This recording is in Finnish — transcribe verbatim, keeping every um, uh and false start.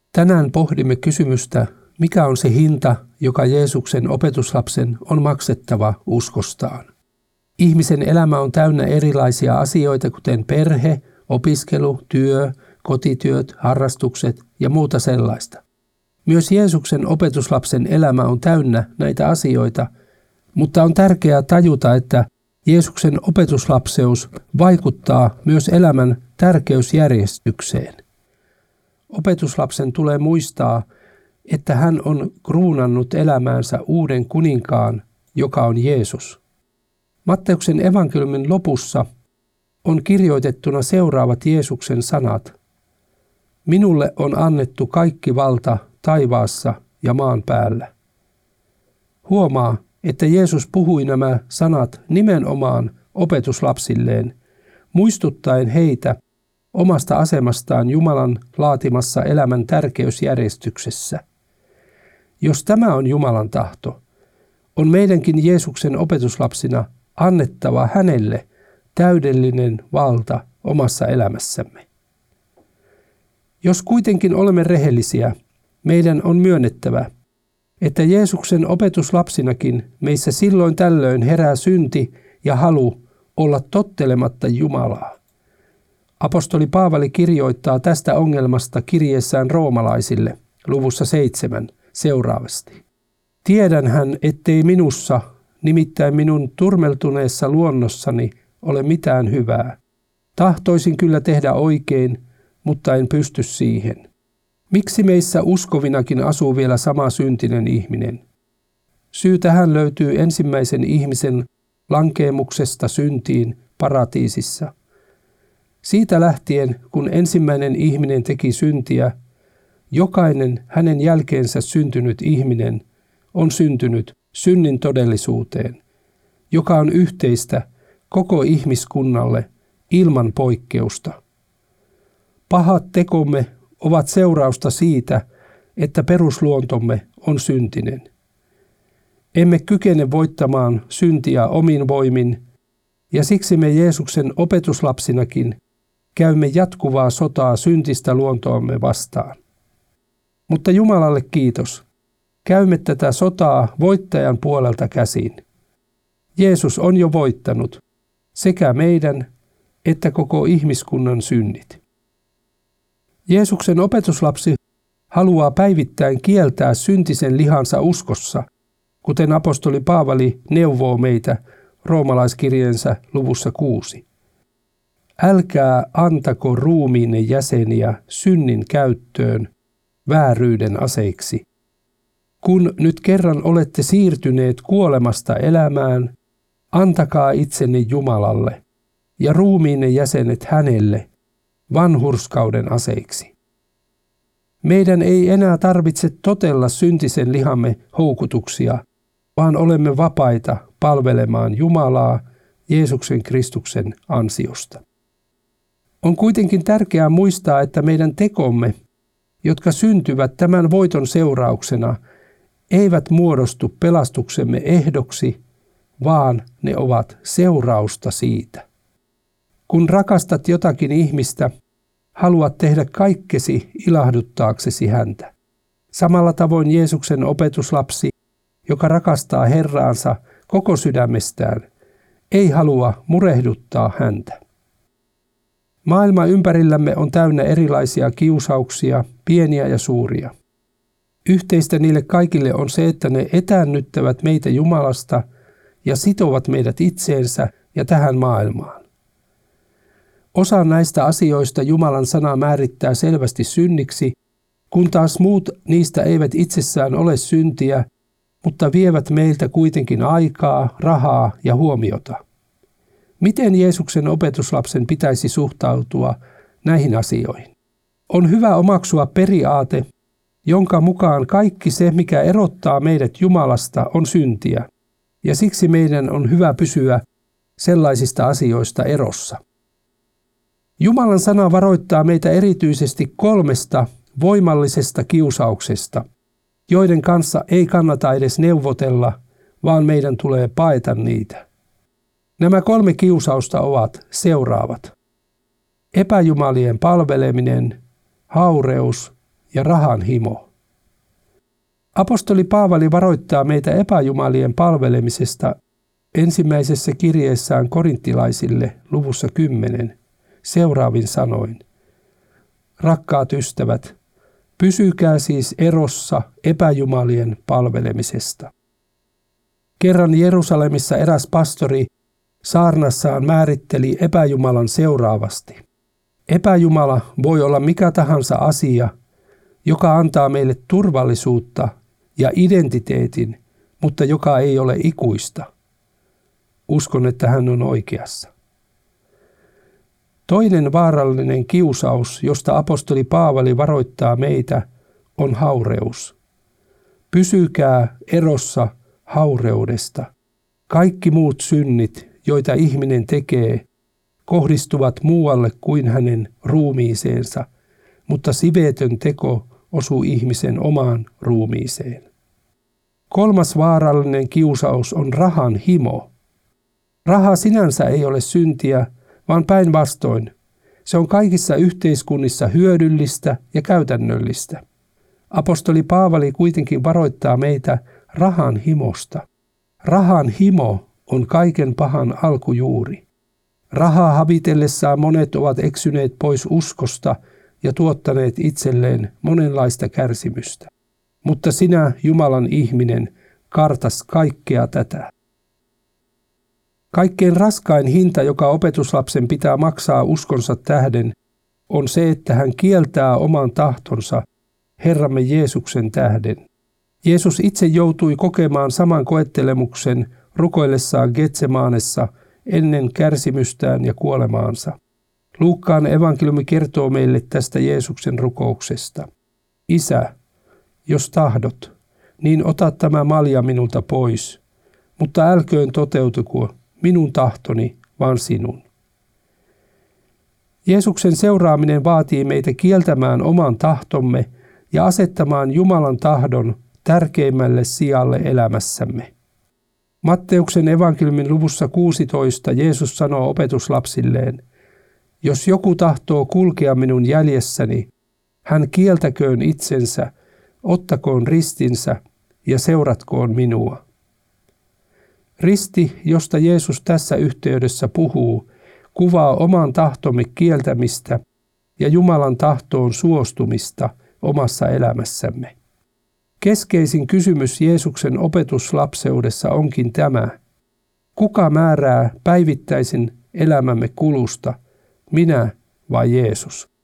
Tänään pohdimme kysymystä, mikä on se hinta, joka Jeesuksen opetuslapsen on maksettava uskostaan. Ihmisen elämä on täynnä erilaisia asioita, kuten perhe, opiskelu, työ, kotityöt, harrastukset ja muuta sellaista. Myös Jeesuksen opetuslapsen elämä on täynnä näitä asioita, mutta on tärkeää tajuta, että Jeesuksen opetuslapseus vaikuttaa myös elämän tärkeysjärjestykseen. Opetuslapsen tulee muistaa, että hän on kruunannut elämäänsä uuden kuninkaan, joka on Jeesus. Matteuksen evankeliumin lopussa on kirjoitettuna seuraavat Jeesuksen sanat. Minulle on annettu kaikki valta taivaassa ja maan päällä. Huomaa, että Jeesus puhui nämä sanat nimenomaan opetuslapsilleen, muistuttaen heitä omasta asemastaan Jumalan laatimassa elämän tärkeysjärjestyksessä. Jos tämä on Jumalan tahto, on meidänkin Jeesuksen opetuslapsina annettava hänelle täydellinen valta omassa elämässämme. Jos kuitenkin olemme rehellisiä, meidän on myönnettävä, että Jeesuksen opetuslapsinakin meissä silloin tällöin herää synti ja halu olla tottelematta Jumalaa. Apostoli Paavali kirjoittaa tästä ongelmasta kirjeessään roomalaisille luvussa seitsemän seuraavasti. Tiedänhän, ettei minussa, nimittäin minun turmeltuneessa luonnossani, ole mitään hyvää. Tahtoisin kyllä tehdä oikein, mutta en pysty siihen. Miksi meissä uskovinakin asuu vielä sama syntinen ihminen? Syy tähän löytyy ensimmäisen ihmisen lankeemuksesta syntiin paratiisissa. Siitä lähtien, kun ensimmäinen ihminen teki syntiä, jokainen hänen jälkeensä syntynyt ihminen on syntynyt synnin todellisuuteen, joka on yhteistä koko ihmiskunnalle ilman poikkeusta. Pahat tekomme ovat seurausta siitä, että perusluontomme on syntinen. Emme kykene voittamaan syntiä omin voimin, ja siksi me Jeesuksen opetuslapsinakin käymme jatkuvaa sotaa syntistä luontoamme vastaan. Mutta Jumalalle kiitos, käymme tätä sotaa voittajan puolelta käsin. Jeesus on jo voittanut sekä meidän että koko ihmiskunnan synnit. Jeesuksen opetuslapsi haluaa päivittäin kieltää syntisen lihansa uskossa, kuten apostoli Paavali neuvoo meitä roomalaiskirjeensä luvussa kuusi. Älkää antako ruumiinne jäseniä synnin käyttöön vääryyden aseiksi. Kun nyt kerran olette siirtyneet kuolemasta elämään, antakaa itsenne Jumalalle ja ruumiinne jäsenet hänelle vanhurskauden aseiksi. Meidän ei enää tarvitse totella syntisen lihamme houkutuksia, vaan olemme vapaita palvelemaan Jumalaa Jeesuksen Kristuksen ansiosta. On kuitenkin tärkeää muistaa, että meidän tekomme, jotka syntyvät tämän voiton seurauksena, eivät muodostu pelastuksemme ehdoksi, vaan ne ovat seurausta siitä. Kun rakastat jotakin ihmistä, haluat tehdä kaikkesi ilahduttaaksesi häntä. Samalla tavoin Jeesuksen opetuslapsi, joka rakastaa Herraansa koko sydämestään, ei halua murehduttaa häntä. Maailma ympärillämme on täynnä erilaisia kiusauksia, pieniä ja suuria. Yhteistä niille kaikille on se, että ne etäännyttävät meitä Jumalasta ja sitovat meidät itseensä ja tähän maailmaan. Osa näistä asioista Jumalan sana määrittää selvästi synniksi, kun taas muut niistä eivät itsessään ole syntiä, mutta vievät meiltä kuitenkin aikaa, rahaa ja huomiota. Miten Jeesuksen opetuslapsen pitäisi suhtautua näihin asioihin? On hyvä omaksua periaate, jonka mukaan kaikki se, mikä erottaa meidät Jumalasta, on syntiä, ja siksi meidän on hyvä pysyä sellaisista asioista erossa. Jumalan sana varoittaa meitä erityisesti kolmesta voimallisesta kiusauksesta, joiden kanssa ei kannata edes neuvotella, vaan meidän tulee paeta niitä. Nämä kolme kiusausta ovat seuraavat: epäjumalien palveleminen, haureus ja rahan himo. Apostoli Paavali varoittaa meitä epäjumalien palvelemisesta ensimmäisessä kirjeessään korinttilaisille luvussa kymmenen seuraavin sanoin. Rakkaat ystävät, pysykää siis erossa epäjumalien palvelemisesta. Kerran Jerusalemissa eräs pastori saarnassaan määritteli epäjumalan seuraavasti. Epäjumala voi olla mikä tahansa asia, joka antaa meille turvallisuutta ja identiteetin, mutta joka ei ole ikuista. Uskon, että hän on oikeassa. Toinen vaarallinen kiusaus, josta apostoli Paavali varoittaa meitä, on haureus. Pysykää erossa haureudesta. Kaikki muut synnit, joita ihminen tekee, kohdistuvat muualle kuin hänen ruumiiseensa, mutta siveetön teko osuu ihmisen omaan ruumiiseen. Kolmas vaarallinen kiusaus on rahan himo. Raha sinänsä ei ole syntiä, vaan päinvastoin. Se on kaikissa yhteiskunnissa hyödyllistä ja käytännöllistä. Apostoli Paavali kuitenkin varoittaa meitä rahan himosta. Rahan himo on kaiken pahan alkujuuri. Rahaa havitellessaan monet ovat eksyneet pois uskosta ja tuottaneet itselleen monenlaista kärsimystä. Mutta sinä, Jumalan ihminen, kartas kaikkea tätä. Kaikkein raskain hinta, joka opetuslapsen pitää maksaa uskonsa tähden, on se, että hän kieltää oman tahtonsa Herramme Jeesuksen tähden. Jeesus itse joutui kokemaan saman koettelemuksen rukoillessaan Getsemanessa ennen kärsimystään ja kuolemaansa. Luukkaan evankeliumi kertoo meille tästä Jeesuksen rukouksesta. Isä, jos tahdot, niin ota tämä malja minulta pois, mutta älköön toteutuko minun tahtoni, vaan sinun. Jeesuksen seuraaminen vaatii meitä kieltämään oman tahtomme ja asettamaan Jumalan tahdon tärkeimmälle sijalle elämässämme. Matteuksen evankeliumin luvussa kuusitoista Jeesus sanoo opetuslapsilleen, jos joku tahtoo kulkea minun jäljessäni, hän kieltäköön itsensä, ottakoon ristinsä ja seuratkoon minua. Risti, josta Jeesus tässä yhteydessä puhuu, kuvaa oman tahtomme kieltämistä ja Jumalan tahtoon suostumista omassa elämässämme. Keskeisin kysymys Jeesuksen opetuslapseudessa onkin tämä. Kuka määrää päivittäisen elämämme kulusta, minä vai Jeesus?